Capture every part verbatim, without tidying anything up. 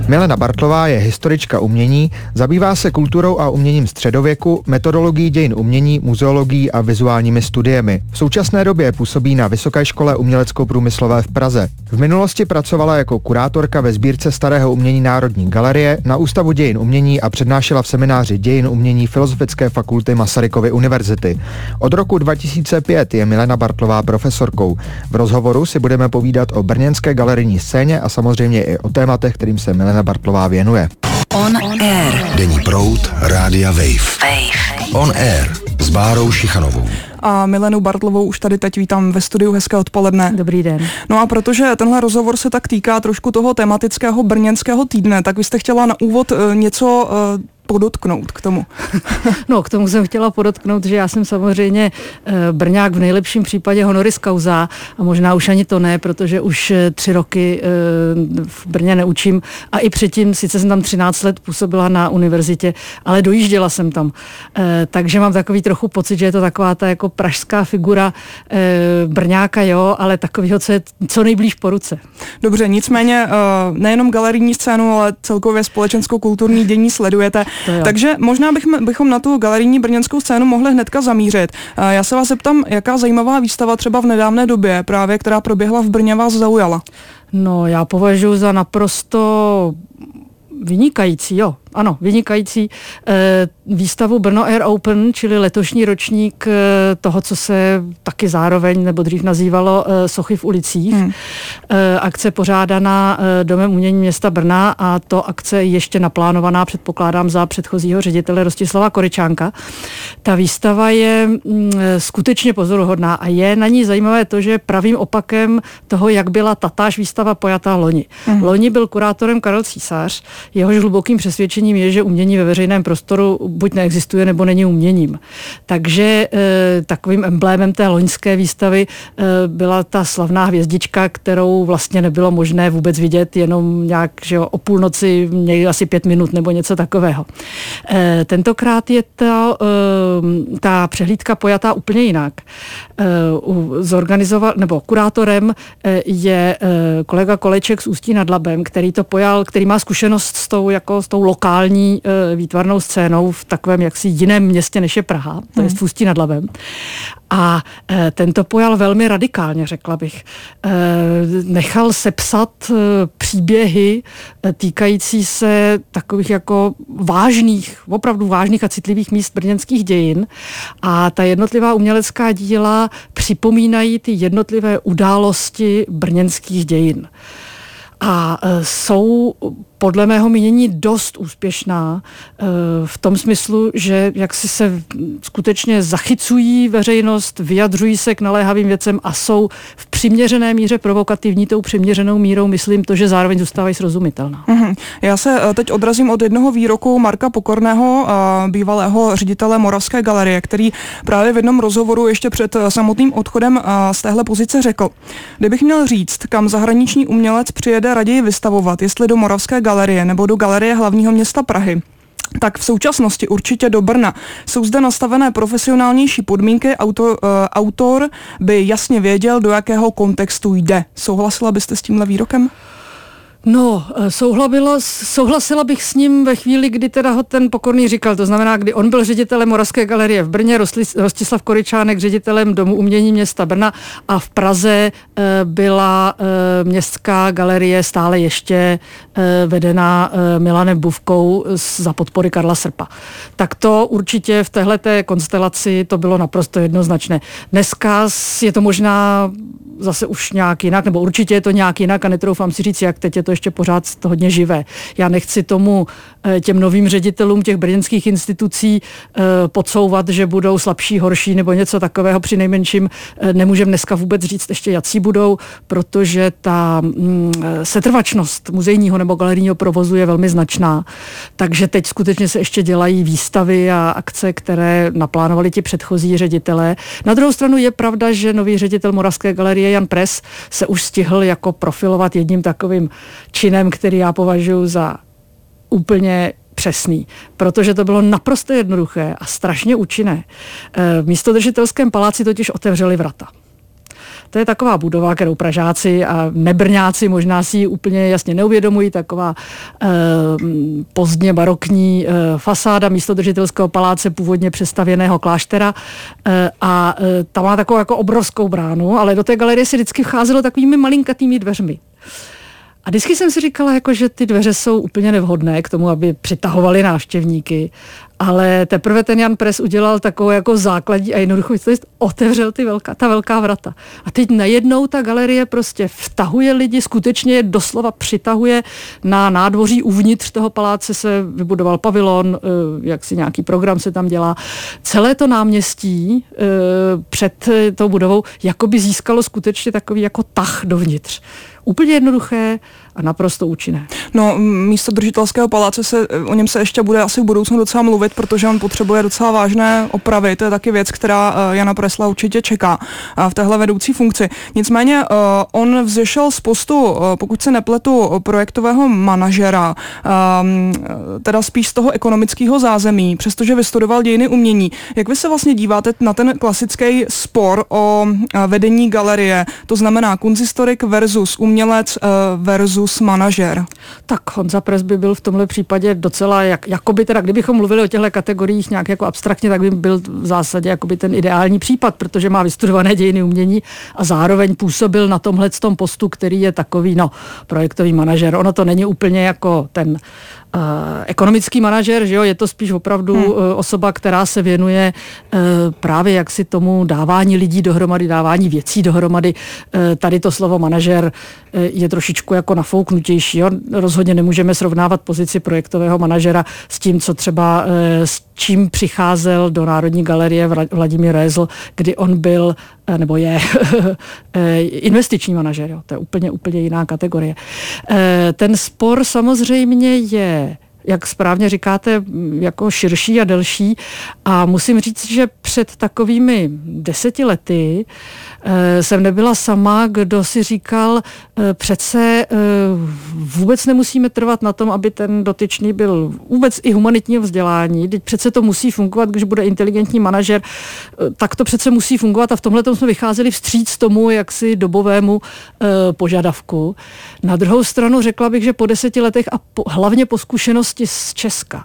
Milena Bartlová je historička umění, zabývá se kulturou a uměním středověku, metodologií dějin umění, muzeologií a vizuálními studiemi. V současné době působí na Vysoké škole umělecko-průmyslové v Praze. V minulosti pracovala jako kurátorka ve sbírce starého umění Národní galerie, na Ústavu dějin umění a přednášela v semináři dějin umění Filozofické fakulty Masarykovy univerzity. Od roku dva tisíce pět je Milena Bartlová profesorkou. V rozhovoru si budeme povídat o brněnské galerijní scéně a samozřejmě i o tématech, kterým se Milena Bartlová věnuje. On Air. Denní proud Rádia Wave. Wave. On Air s Bárou Šichanovou. A Milenu Bartlovou už tady teď vítám ve studiu. Hezké odpoledne. Dobrý den. No a protože tenhle rozhovor se tak týká trošku toho tematického brněnského týdne, tak vy jste chtěla na úvod uh, něco uh, podotknout k tomu. No, k tomu jsem chtěla podotknout, že já jsem samozřejmě e, Brňák v nejlepším případě honoris causa a možná už ani to ne, protože už e, tři roky e, v Brně neučím a i předtím, sice jsem tam třináct let působila na univerzitě, ale dojížděla jsem tam. E, takže mám takový trochu pocit, že je to taková ta jako pražská figura e, Brňáka, jo, ale takovýho, co je co nejblíž po ruce. Dobře, nicméně e, nejenom galerijní scénu, ale celkově společensko-kulturní dění sledujete. Takže možná bychom, bychom na tu galerijní brněnskou scénu mohli hnedka zamířit. Já se vás zeptám, jaká zajímavá výstava třeba v nedávné době, právě která proběhla v Brně, vás zaujala? No, já považuji za naprosto vynikající, jo, ano, vynikající eh, výstavu Brno Air Open, čili letošní ročník eh, toho, co se taky zároveň, nebo dřív nazývalo eh, Sochy v ulicích. Hmm. Eh, akce pořádaná eh, Domem umění města Brna a to akce ještě naplánovaná, předpokládám, za předchozího ředitele Rostislava Koryčánka. Ta výstava je mm, skutečně pozoruhodná a je na ní zajímavé to, že pravým opakem toho, jak byla tatáž výstava pojatá loni. Hmm. Loni byl kurátorem Karel Císař, jehož hlubokým přesvědčením je, že umění ve veřejném prostoru buď neexistuje, nebo není uměním. Takže e, takovým emblémem té loňské výstavy e, byla ta slavná hvězdička, kterou vlastně nebylo možné vůbec vidět, jenom nějak, že o půlnoci, někdy asi pět minut nebo něco takového. E, tentokrát je ta, e, ta přehlídka pojatá úplně jinak. E, zorganizoval, nebo kurátorem e, je e, kolega Koleček z Ústí nad Labem, který to pojal, který má zkušenost s tou, jako, s tou lokální e, výtvarnou scénou v takovém jaksi jiném městě, než je Praha, to je v Ústí nad Labem. A e, ten to pojal velmi radikálně, řekla bych. E, nechal sepsat e, příběhy e, týkající se takových jako vážných, opravdu vážných a citlivých míst brněnských dějin a ta jednotlivá umělecká díla připomínají ty jednotlivé události brněnských dějin. A e, jsou podle mého mínění dost úspěšná v tom smyslu, že jak si se skutečně zachycují veřejnost, vyjadřují se k naléhavým věcem a jsou v přiměřené míře provokativní, tou přiměřenou mírou, myslím to, že zároveň zůstávají srozumitelná. Mm-hmm. Já se teď odrazím od jednoho výroku Marka Pokorného, bývalého ředitele Moravské galerie, který právě v jednom rozhovoru ještě před samotným odchodem z téhle pozice řekl: kdybych měl říct, kam zahraniční umělec přijede raději vystavovat, jestli do Moravské galerie nebo do Galerie hlavního města Prahy, tak v současnosti určitě do Brna. Jsou zde nastavené profesionálnější podmínky, autor, uh, autor by jasně věděl, do jakého kontextu jde. Souhlasila byste s tímhle výrokem? No, souhlasila, souhlasila bych s ním ve chvíli, kdy teda ho ten Pokorný říkal, to znamená, kdy on byl ředitelem Moravské galerie v Brně, Rostislav Koryčánek ředitelem Domu umění města Brna a v Praze e, byla e, městská galerie stále ještě e, vedená e, Milanem Bufkou za podpory Karla Srpa. Tak to určitě v téhleté konstelaci to bylo naprosto jednoznačné. Dneska je to možná zase už nějak jinak, nebo určitě je to nějak jinak a netroufám si říct, jak teď je to ještě pořád to hodně živé. Já nechci tomu těm novým ředitelům těch brněnských institucí podsouvat, že budou slabší, horší nebo něco takového, při nejmenším nemůžeme dneska vůbec říct ještě, jací budou, protože ta setrvačnost muzejního nebo galerijního provozu je velmi značná. Takže teď skutečně se ještě dělají výstavy a akce, které naplánovali ti předchozí ředitelé. Na druhou stranu je pravda, že nový ředitel Moravské galerie Jan Pres se už stihl jako profilovat jedním takovým činem, který já považuji za úplně přesný, protože to bylo naprosto jednoduché a strašně účinné. V místodržitelském paláci totiž otevřeli vrata. To je taková budova, kterou Pražáci a nebrňáci možná si ji úplně jasně neuvědomují, taková eh, pozdně barokní eh, fasáda místodržitelského paláce původně přestavěného kláštera eh, a eh, ta má takovou jako obrovskou bránu, ale do té galerie se vždycky vcházelo takovými malinkatými dveřmi. A vždycky jsem si říkala, jako, že ty dveře jsou úplně nevhodné k tomu, aby přitahovaly návštěvníky, ale teprve ten Jan Pres udělal takovou jako základní a jednoduchou věc, otevřel ty velká, ta velká vrata. A teď najednou ta galerie prostě vtahuje lidi, skutečně je doslova přitahuje na nádvoří uvnitř toho paláce se vybudoval pavilon, jak si nějaký program se tam dělá. Celé to náměstí před tou budovou jakoby získalo skutečně takový jako tah dovnitř. Úplně jednoduché a naprosto účinné. No, místo držitelského paláce se, o něm se ještě bude asi v budoucnu docela mluvit, protože on potřebuje docela vážné opravy. To je taky věc, která Jana Presla určitě čeká v téhle vedoucí funkci. Nicméně on vzešel z postu, pokud se nepletu, projektového manažera, teda spíš z toho ekonomického zázemí, přestože vystudoval dějiny umění. Jak vy se vlastně díváte na ten klasický spor o vedení galerie, to znamená kunsthistorik versus umělec versus manažer? Tak Honza Pres by byl v tomhle případě docela, jak, jakoby teda, kdybychom mluvili o těchto kategoriích nějak jako abstraktně, tak by byl v zásadě jakoby ten ideální případ, protože má vystudované dějiny umění a zároveň působil na tomhle tom postu, který je takový, no, projektový manažer. Ono to není úplně jako ten Uh, ekonomický manažer, že jo, je to spíš opravdu hmm. uh, osoba, která se věnuje uh, právě jaksi tomu dávání lidí dohromady, dávání věcí dohromady. Uh, tady to slovo manažer uh, je trošičku jako nafouknutější. Jo? Rozhodně nemůžeme srovnávat pozici projektového manažera s tím, co třeba uh, s čím přicházel do Národní galerie Vladimír Rézl, kdy on byl, uh, nebo je investiční manažer. Jo? To je úplně, úplně jiná kategorie. Uh, ten spor samozřejmě je, jak správně říkáte, jako širší a delší. A musím říct, že před takovými deseti lety e, jsem nebyla sama, kdo si říkal, e, přece e, vůbec nemusíme trvat na tom, aby ten dotyčný byl vůbec i humanitního vzdělání. Teď přece to musí fungovat, když bude inteligentní manažer, e, tak to přece musí fungovat a v tomhle jsme vycházeli vstříc tomu jaksi dobovému e, požadavku. Na druhou stranu řekla bych, že po deseti letech a po, hlavně po zkušenosti z Česka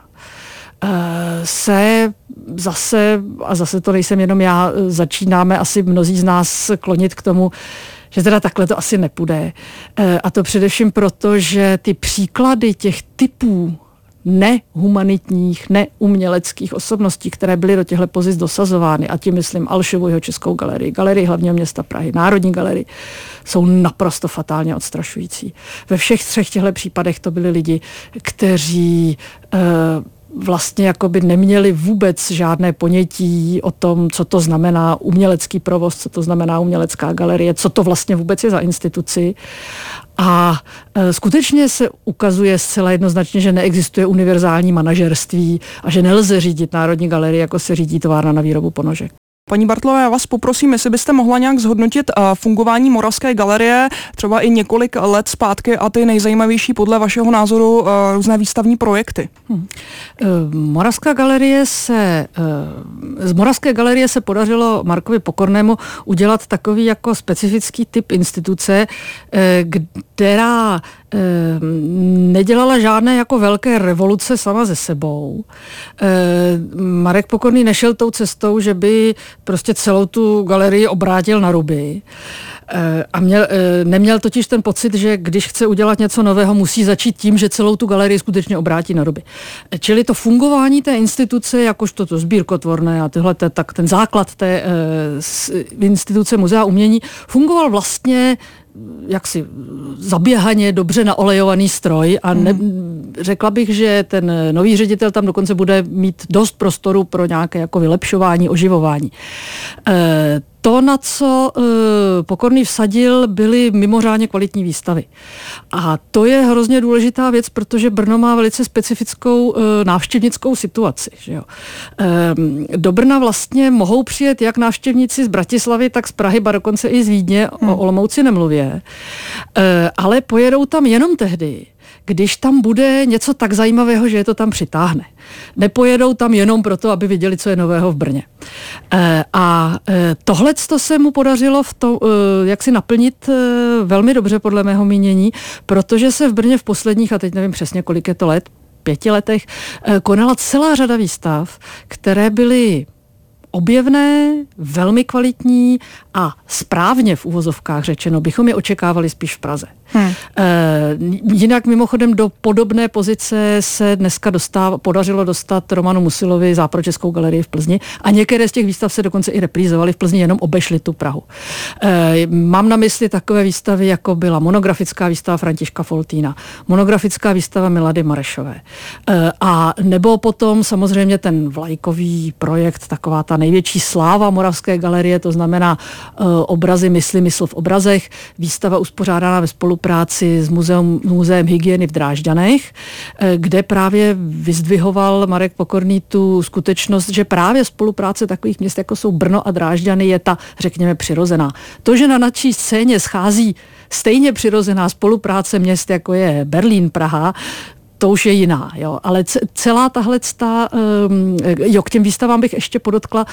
se zase, a zase to nejsem jenom já, začínáme asi mnozí z nás klonit k tomu, že teda takhle to asi nepůjde. A to především proto, že ty příklady těch typů nehumanitních, neuměleckých osobností, které byly do těchto pozic dosazovány, a tím myslím Alšovu jeho Českou galerii, galerii hlavního města Prahy, Národní galerii, jsou naprosto fatálně odstrašující. Ve všech třech těchto případech to byli lidi, kteří e, vlastně jakoby neměli vůbec žádné ponětí o tom, co to znamená umělecký provoz, co to znamená umělecká galerie, co to vlastně vůbec je za instituci. A e, skutečně se ukazuje zcela jednoznačně, že neexistuje univerzální manažerství a že nelze řídit Národní galerii, jako se řídí továrna na výrobu ponožek. Paní Bartlová, já vás poprosím, jestli byste mohla nějak zhodnotit uh, fungování Moravské galerie, třeba i několik let zpátky a ty nejzajímavější podle vašeho názoru uh, různé výstavní projekty. Hmm. Uh, Moravská galerie se, uh, z Moravské galerie se podařilo Markovi Pokornému udělat takový jako specifický typ instituce, uh, která uh, nedělala žádné jako velké revoluce sama ze sebou. Uh, Marek Pokorný nešel tou cestou, že by prostě celou tu galerii obrátil na ruby. A měl, neměl totiž ten pocit, že když chce udělat něco nového, musí začít tím, že celou tu galerii skutečně obrátí na ruby. Čili to fungování té instituce, jakožto to sbírkotvorné a tyhle, tak ten základ té instituce Muzea umění fungoval vlastně jaksi zaběhaně, dobře naolejovaný stroj a ne, řekla bych, že ten nový ředitel tam dokonce bude mít dost prostoru pro nějaké jako vylepšování, oživování. E, To, na co e, Pokorný vsadil, byly mimořádně kvalitní výstavy. A to je hrozně důležitá věc, protože Brno má velice specifickou e, návštěvnickou situaci. Že jo? E, do Brna vlastně mohou přijet jak návštěvníci z Bratislavy, tak z Prahy, ba dokonce i z Vídně, hmm. o Olomouci nemluvě. E, ale pojedou tam jenom tehdy, když tam bude něco tak zajímavého, že je to tam přitáhne. Nepojedou tam jenom proto, aby viděli, co je nového v Brně. E, a e, tohleto se mu podařilo v to, e, jak si naplnit e, velmi dobře podle mého mínění, protože se v Brně v posledních, a teď nevím přesně, kolik je to let, pěti letech, e, konala celá řada výstav, které byly objevné, velmi kvalitní a správně v uvozovkách řečeno, bychom je očekávali spíš v Praze. Hmm. E, jinak mimochodem do podobné pozice se dneska dostáv, podařilo dostat Romanu Musilovi Západočeskou galerii v Plzni a některé z těch výstav se dokonce i reprízovaly v Plzni, jenom obešly tu Prahu. E, mám na mysli takové výstavy, jako byla monografická výstava Františka Foltýna, monografická výstava Milady Marešové. E, a nebo potom samozřejmě ten vlajkový projekt, taková ta největší sláva Moravské galerie, to znamená e, obrazy mysli, mysl v obrazech, výstava uspořádaná ve spolupráci práci s muzeum, muzeem hygieny v Drážďanech, kde právě vyzdvihoval Marek Pokorný tu skutečnost, že právě spolupráce takových měst, jako jsou Brno a Drážďany, je ta, řekněme, přirozená. To, že na naší scéně schází stejně přirozená spolupráce měst, jako je Berlín, Praha, to už je jiná, jo. Ale celá tahle, um, jo, k těm výstavám bych ještě podotkla,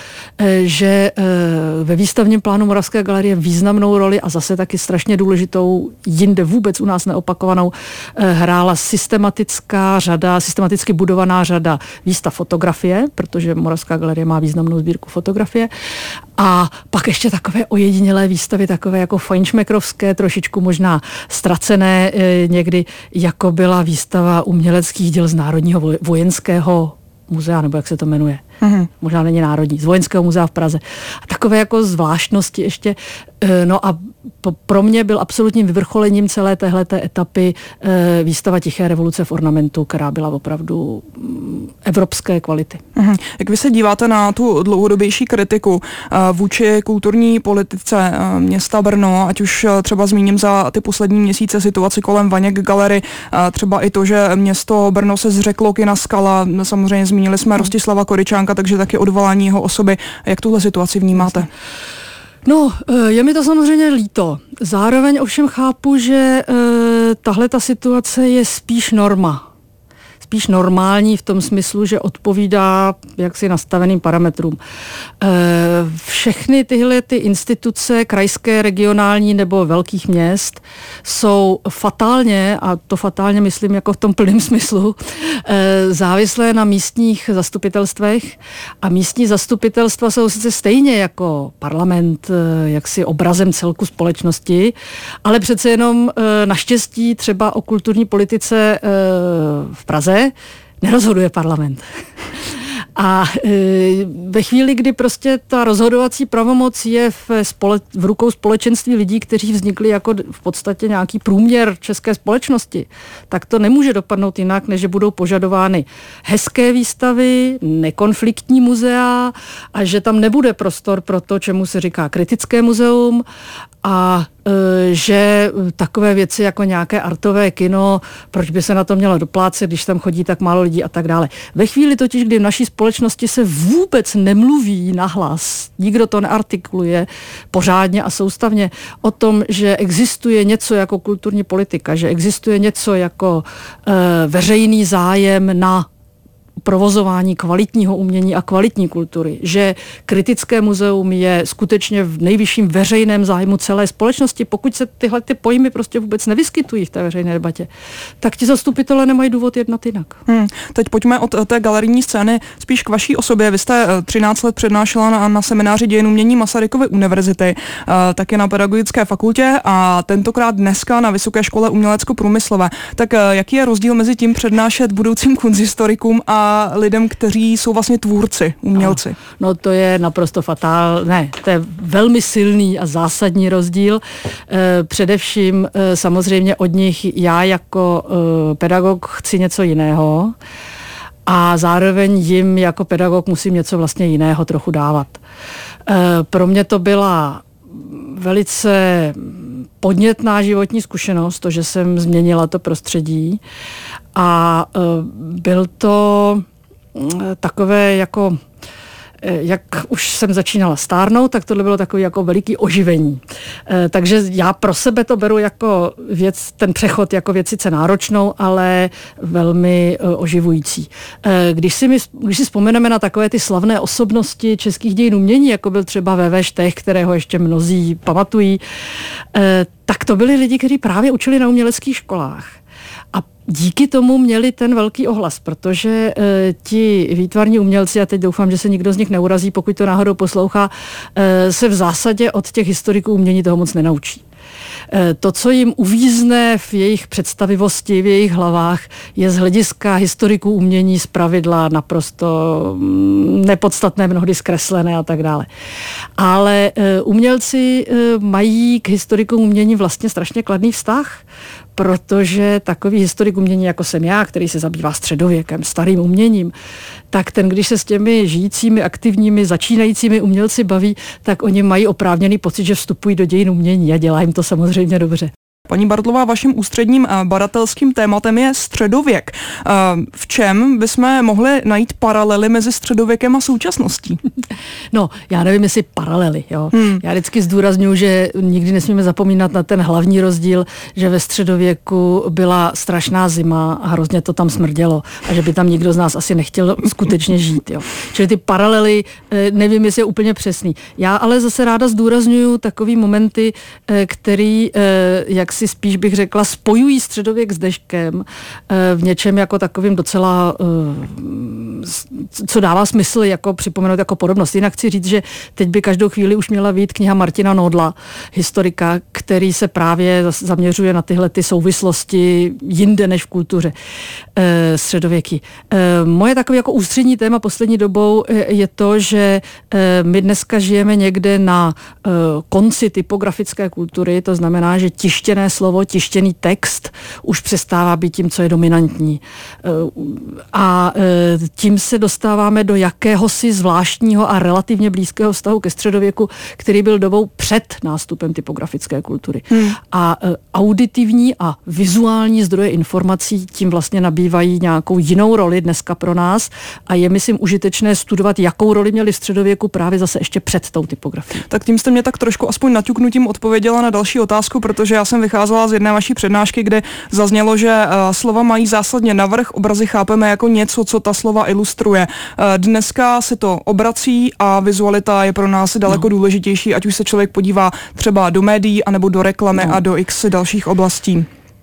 že uh, ve výstavním plánu Moravské galerie významnou roli a zase taky strašně důležitou, jinde vůbec u nás neopakovanou, uh, hrála systematická řada, systematicky budovaná řada výstav fotografie, protože Moravská galerie má významnou sbírku fotografie. A pak ještě takové ojedinělé výstavy, takové jako fajnšmekrovské, trošičku možná ztracené e, někdy, jako byla výstava uměleckých děl z Národního vojenského muzea, nebo jak se to jmenuje. Mm-hmm. Možná není národní, z Vojenského muzea v Praze. A takové jako zvláštnosti ještě. No a pro mě byl absolutním vyvrcholením celé téhleté etapy výstava Tiché revoluce v ornamentu, která byla opravdu evropské kvality. Mm-hmm. Jak vy se díváte na tu dlouhodobější kritiku vůči kulturní politice města Brno, ať už třeba zmíním za ty poslední měsíce situaci kolem Vaněk Gallery, třeba i to, že město Brno se zřeklo kina Skala, samozřejmě zmínili jsme mm. Rostislava Koryčánka, takže taky odvolání jeho osoby. Jak tuhle situaci vnímáte? No, je mi to samozřejmě líto. Zároveň ovšem chápu, že uh, tahle ta situace je spíš norma. Spíš normální v tom smyslu, že odpovídá jaksi nastaveným parametrům. E, všechny tyhle ty instituce, krajské, regionální nebo velkých měst, jsou fatálně, a to fatálně myslím jako v tom plném smyslu, e, závislé na místních zastupitelstvech. A místní zastupitelstva jsou sice stejně jako parlament, e, jaksi obrazem celku společnosti, ale přece jenom e, naštěstí třeba o kulturní politice e, v Praze nerozhoduje parlament. A e, ve chvíli, kdy prostě ta rozhodovací pravomoc je v, spole, v rukou společenství lidí, kteří vznikli jako v podstatě nějaký průměr české společnosti, tak to nemůže dopadnout jinak, než že budou požadovány hezké výstavy, nekonfliktní muzea a že tam nebude prostor pro to, čemu se říká kritické muzeum a že takové věci jako nějaké artové kino, proč by se na to mělo doplácet, když tam chodí tak málo lidí a tak dále. Ve chvíli totiž, kdy v naší společnosti se vůbec nemluví nahlas, nikdo to neartikuluje pořádně a soustavně o tom, že existuje něco jako kulturní politika, že existuje něco jako e, veřejný zájem na provozování kvalitního umění a kvalitní kultury, že kritické muzeum je skutečně v nejvyšším veřejném zájmu celé společnosti. Pokud se tyhle ty pojmy prostě vůbec nevyskytují v té veřejné debatě, tak ti zastupitelé nemají důvod jednat jinak. Hmm. Teď pojďme od té galerijní scény spíš k vaší osobě. Vy jste třináct let přednášela na, na semináři dějin umění Masarykovy univerzity, taky na pedagogické fakultě a tentokrát dneska na Vysoké škole umělecko-průmyslové. Tak jaký je rozdíl mezi tím přednášet budoucím kunsthistorikům a lidem, kteří jsou vlastně tvůrci, umělci? No, no to je naprosto fatál, ne, to je velmi silný a zásadní rozdíl. E, především e, samozřejmě od nich já jako e, pedagog chci něco jiného a zároveň jim jako pedagog musím něco vlastně jiného trochu dávat. E, pro mě to byla velice podnětná životní zkušenost, to, že jsem změnila to prostředí a e, byl to takové jako jak už jsem začínala stárnout, tak tohle bylo takový jako veliký oživení. Takže já pro sebe to beru jako věc, ten přechod jako věc sice náročnou, ale velmi oživující. Když si, my, když si vzpomeneme na takové ty slavné osobnosti českých dějin umění, jako byl třeba V V Štech, kterého ještě mnozí pamatují, tak to byli lidi, kteří právě učili na uměleckých školách. A díky tomu měli ten velký ohlas, protože e, ti výtvarní umělci, a teď doufám, že se nikdo z nich neurazí, pokud to náhodou poslouchá, e, se v zásadě od těch historiků umění toho moc nenaučí. E, to, co jim uvízne v jejich představivosti, v jejich hlavách, je z hlediska historiků umění zpravidla naprosto nepodstatné, mnohdy zkreslené a tak dále. Ale e, umělci e, mají k historikům umění vlastně strašně kladný vztah, protože takový historik umění, jako jsem já, který se zabývá středověkem, starým uměním, tak ten, když se s těmi žijícími, aktivními, začínajícími umělci baví, tak oni mají oprávněný pocit, že vstupují do dějin umění a dělá jim to samozřejmě dobře. Paní Bartlová, vaším ústředním badatelským tématem je středověk. V čem bychom mohli najít paralely mezi středověkem a současností? No, já nevím, jestli paralely. Jo. Hmm. Já vždycky zdůrazňuji, že nikdy nesmíme zapomínat na ten hlavní rozdíl, že ve středověku byla strašná zima a hrozně to tam smrdělo a že by tam nikdo z nás asi nechtěl skutečně žít. Jo. Čili ty paralely, nevím, jestli je úplně přesný. Já ale zase ráda zdůrazňuji takový momenty, který, jak si spíš bych řekla, spojují středověk s deškem v něčem jako takovým docela, co dává smysl jako připomenout jako podobnost. Jinak chci říct, že teď by každou chvíli už měla vyjít kniha Martina Nodla, historika, který se právě zaměřuje na tyhle ty souvislosti jinde než v kultuře středověky. Moje takové jako ústřední téma poslední dobou je to, že my dneska žijeme někde na konci typografické kultury, to znamená, že tištěné slovo, tištěný text už přestává být tím, co je dominantní. A tím se dostáváme do jakéhosi zvláštního a relativně blízkého vztahu ke středověku, který byl dobou před nástupem typografické kultury. Hmm. A auditivní a vizuální zdroje informací tím vlastně nabývají nějakou jinou roli dneska pro nás a je, myslím, užitečné studovat, jakou roli měli v středověku právě zase ještě před tou typografií. Tak tím jste mě tak trošku aspoň naťuknutím odpověděla na další otázku, protože já jsem vycházela z jedné vaší přednášky, kde zaznělo, že uh, slova mají zásadně navrch, obrazy chápeme jako něco, co ta slova ilustruje. Uh, dneska se to obrací a vizualita je pro nás daleko no. důležitější, ať už se člověk podívá třeba do médií, anebo do reklamy no. a do x dalších oblastí.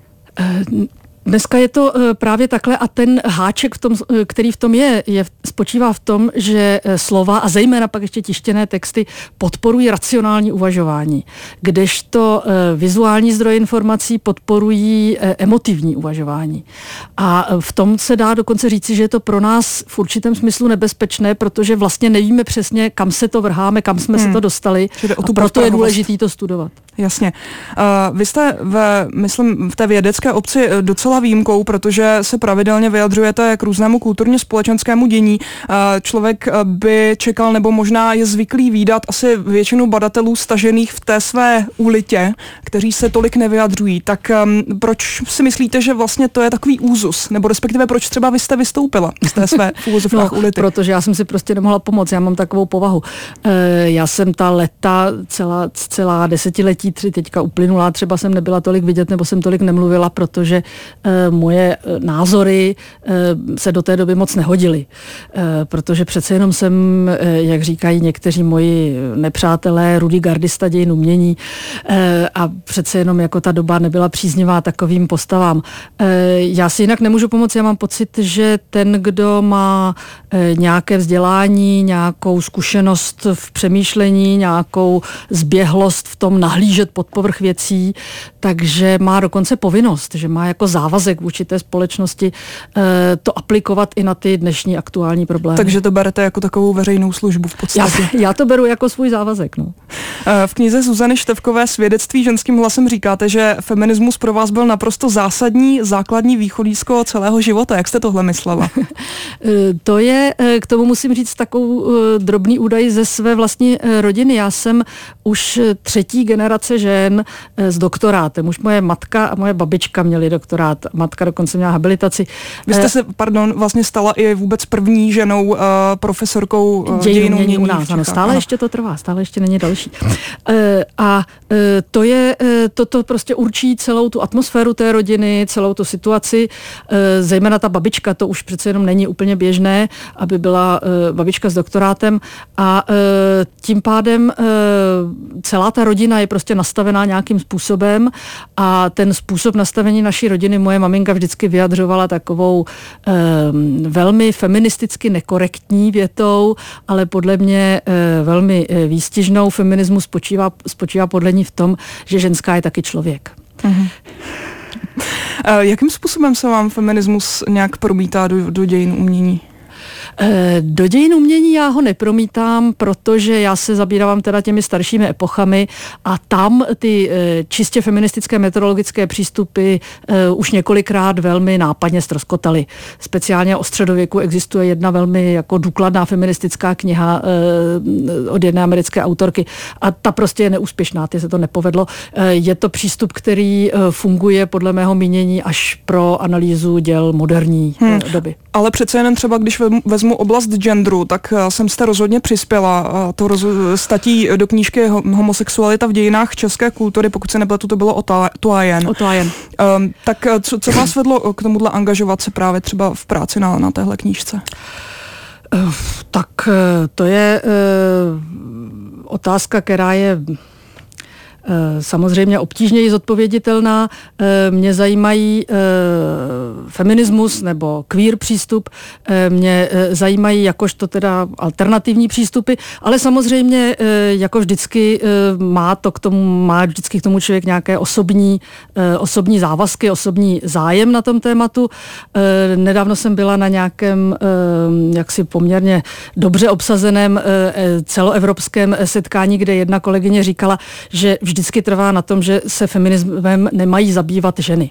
Uh, Dneska je to právě takhle a ten háček, v tom, který v tom je, je, spočívá v tom, že slova a zejména pak ještě tištěné texty podporují racionální uvažování, kdežto vizuální zdroje informací podporují emotivní uvažování. A v tom se dá dokonce říci, že je to pro nás v určitém smyslu nebezpečné, protože vlastně nevíme přesně, kam se to vrháme, kam jsme hmm. se to dostali a proto je důležitý to studovat. Jasně. Uh, vy jste ve, myslím, v té vědecké obci docela výjimkou, protože se pravidelně vyjadřujete k různému kulturně společenskému dění. Uh, člověk by čekal, nebo možná je zvyklý vídat asi většinu badatelů stažených v té své úlitě, kteří se tolik nevyjadřují. Tak um, proč si myslíte, že vlastně to je takový úzus? Nebo respektive proč třeba vy jste vystoupila z té své v úvozovkách no, úlity? Protože já jsem si prostě nemohla pomoct. Já mám takovou povahu. Uh, já jsem ta leta, celá, celá desetiletí tři teďka uplynula, třeba jsem nebyla tolik vidět, nebo jsem tolik nemluvila, protože e, moje názory e, se do té doby moc nehodily. E, protože přece jenom jsem, e, jak říkají někteří moji nepřátelé, rudý gardista dějin umění e, a přece jenom jako ta doba nebyla příznivá takovým postavám. E, já si jinak nemůžu pomoct, já mám pocit, že ten, kdo má e, nějaké vzdělání, nějakou zkušenost v přemýšlení, nějakou zběhlost v tom nahlížet pod povrch věcí, takže má dokonce povinnost, že má jako závazek vůči té společnosti e, to aplikovat i na ty dnešní aktuální problémy. Takže to berete jako takovou veřejnou službu v podstatě. Já, já to beru jako svůj závazek. No. V knize Zuzany Števkové Svědectví ženským hlasem říkáte, že feminismus pro vás byl naprosto zásadní, základní východisko celého života. Jak jste tohle myslela? To je, k tomu musím říct takovou drobný údaj ze své vlastní rodiny. Já jsem už třetí generace žen s doktorátem. Už moje matka a moje babička měly doktorát matka dokonce měla habilitaci. Vy jste se, pardon, vlastně stala i vůbec první ženou uh, profesorkou uh, dějin umění u nás. Ano, stále ano. ještě to trvá, stále ještě není další. uh, a uh, to je, uh, toto prostě určí celou tu atmosféru té rodiny, celou tu situaci, uh, zejména ta babička, to už přece jenom není úplně běžné, aby byla uh, babička s doktorátem a uh, tím pádem uh, celá ta rodina je prostě nastavená nějakým způsobem a ten způsob nastavení naší rodiny moje maminka vždycky vyjadřovala takovou um, velmi feministicky nekorektní větou, ale podle mě uh, velmi uh, výstižnou. Feminismus spočívá, spočívá podle ní v tom, že ženská je taky člověk. Mhm. Jakým způsobem se vám feminismus nějak promítá do, do dějin umění? Do dějin umění já ho nepromítám, protože já se zabírám teda těmi staršími epochami a tam ty čistě feministické metodologické přístupy už několikrát velmi nápadně ztroskotaly. Speciálně o středověku existuje jedna velmi jako důkladná feministická kniha od jedné americké autorky a ta prostě je neúspěšná, ty se to nepovedlo. Je to přístup, který funguje podle mého mínění až pro analýzu děl moderní hmm. doby. Ale přece jen třeba, když vezmu oblast genderu, tak jsem jste rozhodně přispěla to roz, statí do knížky Homosexualita v dějinách české kultury, pokud se nepletu, to bylo o Toajen. O Toajen. Um, tak co, co vás vedlo k tomuhle angažovat se právě třeba v práci na, na téhle knížce? Uh, tak uh, to je uh, otázka, která je samozřejmě obtížněji zodpověditelná. Mě zajímají feminismus nebo queer přístup, mě zajímají jakožto teda alternativní přístupy, ale samozřejmě jako vždycky má to k tomu, má vždycky k tomu člověk nějaké osobní, osobní závazky, osobní zájem na tom tématu. Nedávno jsem byla na nějakém jaksi poměrně dobře obsazeném celoevropském setkání, kde jedna kolegyně říkala, že vždycky trvá na tom, že se feminismem nemají zabývat ženy.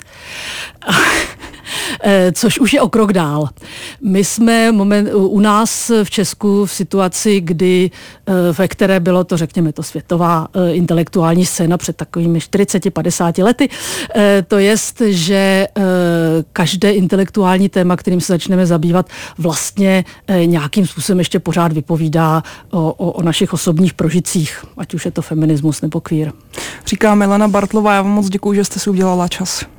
Což už je o krok dál. My jsme moment, u nás v Česku v situaci, kdy, ve které bylo to, řekněme, to světová intelektuální scéna před takovými čtyřiceti padesáti lety. To jest, že každé intelektuální téma, kterým se začneme zabývat, vlastně nějakým způsobem ještě pořád vypovídá o, o, o našich osobních prožitcích, ať už je to feminismus nebo queer. Říká Milena Bartlová, já vám moc děkuju, že jste si udělala čas.